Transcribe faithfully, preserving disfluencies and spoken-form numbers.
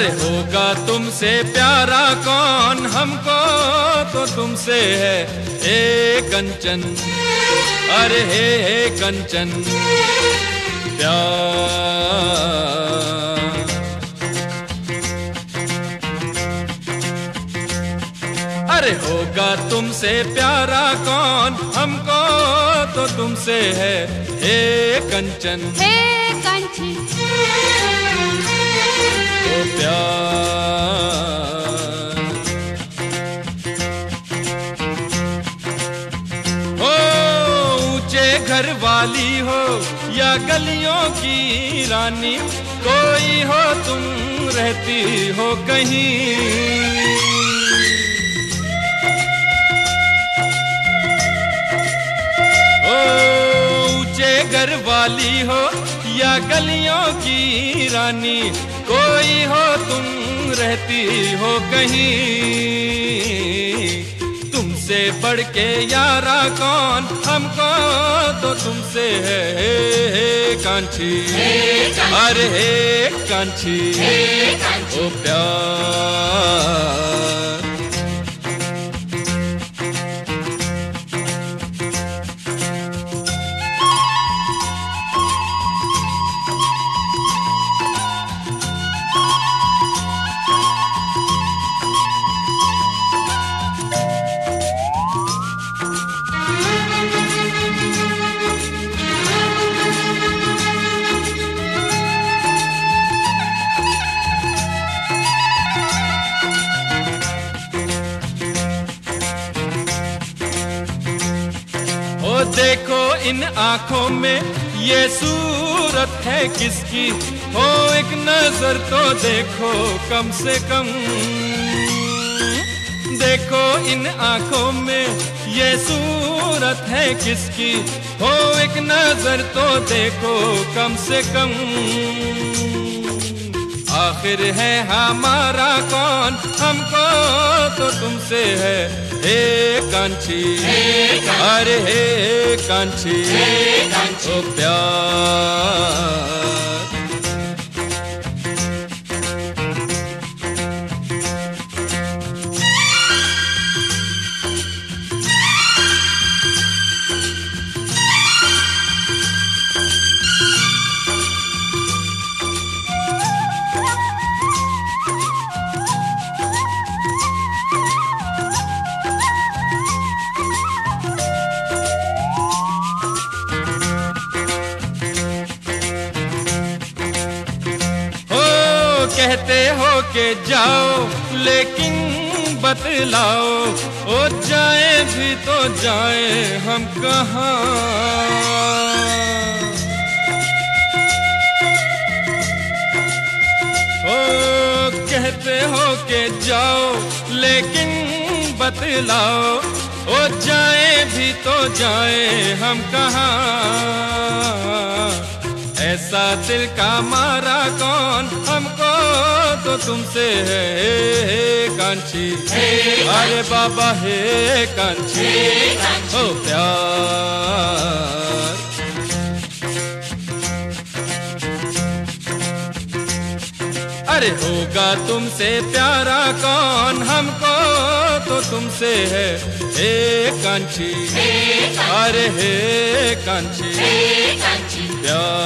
अरे होगा तुमसे प्यारा कौन, हमको तो तुमसे है हे कंचन, अरे हे हे कंचन प्यार। अरे होगा तुमसे प्यारा कौन, हमको तो तुमसे है हे कंचन, हे कंचन ओ प्यार। हो ऊंचे घर वाली हो या गलियों की रानी, कोई हो तुम रहती हो कहीं। घर वाली हो या गलियों की रानी, कोई हो तुम रहती हो कहीं। तुमसे बढ़ के यारा कौन, हमको तो तुमसे है हे कांची, अरे हे कांची ओ प्यार। देखो इन आंखों में ये सूरत है किसकी, हो एक नजर तो देखो कम से कम। देखो इन आंखों में ये सूरत है किसकी, हो एक नजर तो देखो कम से कम। आखिर है हमारा कौन, हमको तो तुमसे है हे कांची, अरे हे कांची ओ प्यार। कहते हो के जाओ लेकिन बतलाओ, ओ जाए भी तो जाए हम कहाँ। ओ कहते हो के जाओ लेकिन बतलाओ, ओ जाए भी तो जाए हम कहाँ। ऐसा दिल का मारा कौन, हमको तो तुमसे है हे कांची, अरे बाबा हे कांची ओ प्यार। अरे होगा तुमसे प्यारा कौन, हमको तो तुमसे है हे कांची, अरे हे कांची प्यार।